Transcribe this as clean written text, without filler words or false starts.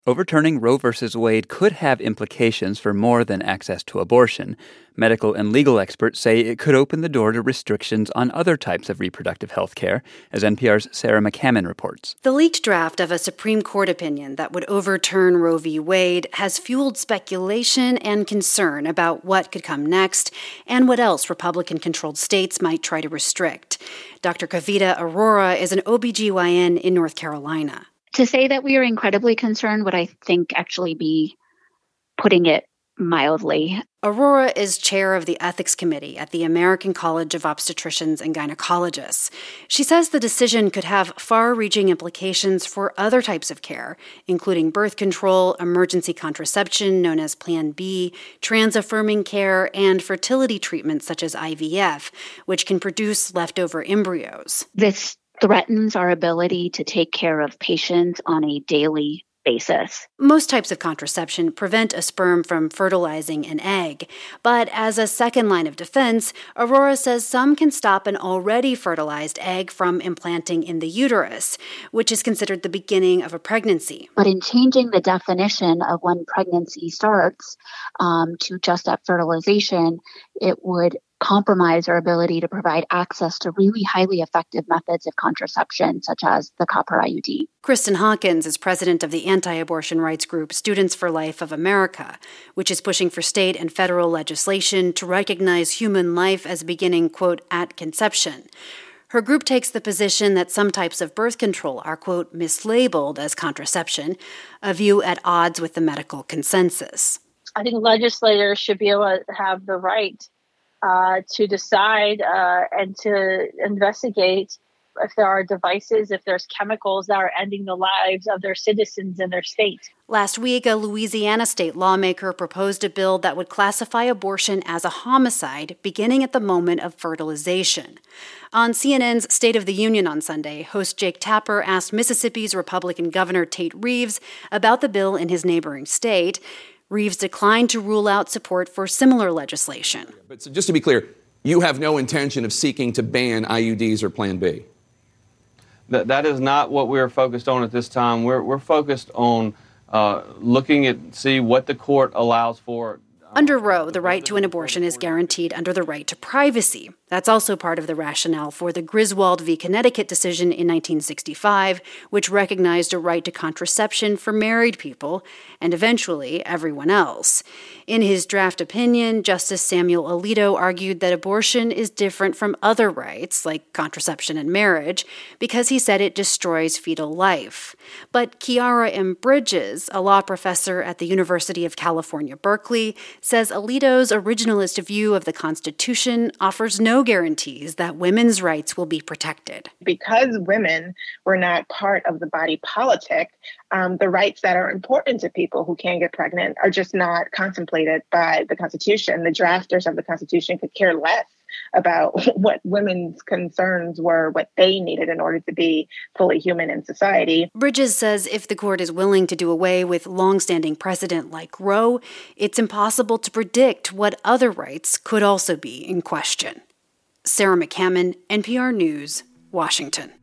Overturning Roe v. Wade could have implications for more than access to abortion. Medical and legal experts say it could open the door to restrictions on other types of reproductive health care, as NPR's Sarah McCammon reports. The leaked draft of a Supreme Court opinion that would overturn Roe v. Wade has fueled speculation and concern about what could come next and what else Republican-controlled states might try to restrict. Dr. Kavita Arora is an OBGYN in North Carolina. To say that we are incredibly concerned would, I think, actually be putting it mildly. Arora is chair of the Ethics Committee at the American College of Obstetricians and Gynecologists. She says the decision could have far-reaching implications for other types of care, including birth control, emergency contraception known as Plan B, trans-affirming care, and fertility treatments such as IVF, which can produce leftover embryos. This threatens our ability to take care of patients on a daily basis. Most types of contraception prevent a sperm from fertilizing an egg, but as a second line of defense, Arora says some can stop an already fertilized egg from implanting in the uterus, which is considered the beginning of a pregnancy. But in changing the definition of when pregnancy starts to just at fertilization, it would compromise our ability to provide access to really highly effective methods of contraception, such as the copper IUD. Kristen Hawkins is president of the anti-abortion rights group Students for Life of America, which is pushing for state and federal legislation to recognize human life as beginning, quote, at conception. Her group takes the position that some types of birth control are, quote, mislabeled as contraception, a view at odds with the medical consensus. I think legislators should be able to have the right to decide and to investigate if there are devices, if there's chemicals that are ending the lives of their citizens in their state. Last week, a Louisiana state lawmaker proposed a bill that would classify abortion as a homicide beginning at the moment of fertilization. On CNN's State of the Union on Sunday, host Jake Tapper asked Mississippi's Republican Governor Tate Reeves about the bill in his neighboring state. Reeves declined to rule out support for similar legislation. But so just to be clear, you have no intention of seeking to ban IUDs or Plan B? That is not what we're focused on at this time. We're focused on looking at see what the court allows for. Under Roe, the right to an abortion is guaranteed under the right to privacy. That's also part of the rationale for the Griswold v. Connecticut decision in 1965, which recognized a right to contraception for married people and eventually everyone else. In his draft opinion, Justice Samuel Alito argued that abortion is different from other rights, like contraception and marriage, because he said it destroys fetal life. But Kiara M. Bridges, a law professor at the University of California, Berkeley, says Alito's originalist view of the Constitution offers no guarantees that women's rights will be protected. Because women were not part of the body politic, the rights that are important to people who can get pregnant are just not contemplated by the Constitution. The drafters of the Constitution could care less about what women's concerns were, what they needed in order to be fully human in society. Bridges says if the court is willing to do away with longstanding precedent like Roe, it's impossible to predict what other rights could also be in question. Sarah McCammon, NPR News, Washington.